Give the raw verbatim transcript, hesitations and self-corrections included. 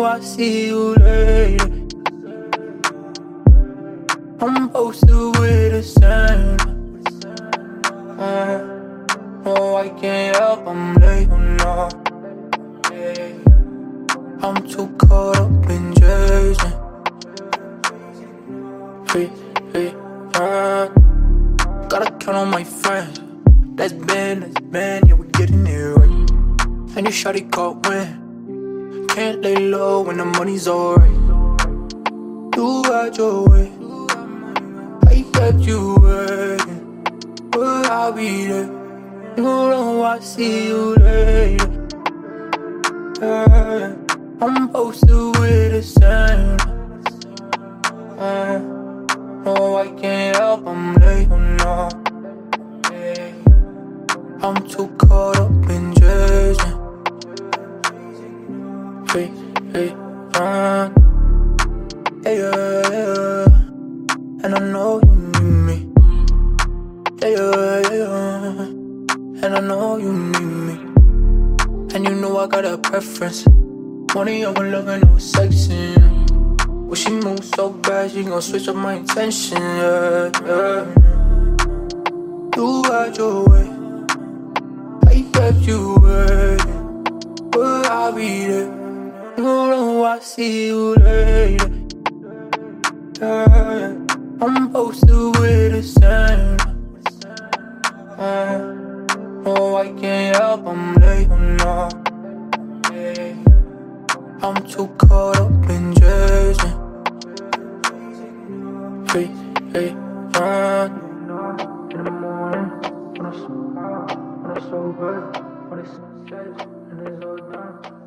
I'll see you later. I'm posted with the same. uh, Oh, I can't help, I'm late now. I'm too caught up in chasing. Hey, hey, uh, gotta count on my friends. That's been, that's been, yeah, we getting it right. And you shawty caught wind. Can't lay low when the money's alright. You had your way, I kept you waiting, but I'll be there. You know I'll see you later. Yeah, I'm posted with the same. uh, Oh, I can't help, I'm late now. I'm too caught up in chasing. Hey, hey, uh, yeah, yeah, yeah. And I know you need me. Yeah, yeah, yeah. And I know you need me. And you know I got a preference. Money over love and no sexing. When she moves so bad, she gon' switch up my intention. Yeah, yeah. You had your way, I kept you waiting, but I'll be there. You know I'll see you later. Yeah, I'm posted with the same. uh, Oh, I can't help, I'm late now. I'm too caught up in chasing. Hey, hey, uh, in the morning, when I'm so high, when I'm so good, when it's sunset and it's all done.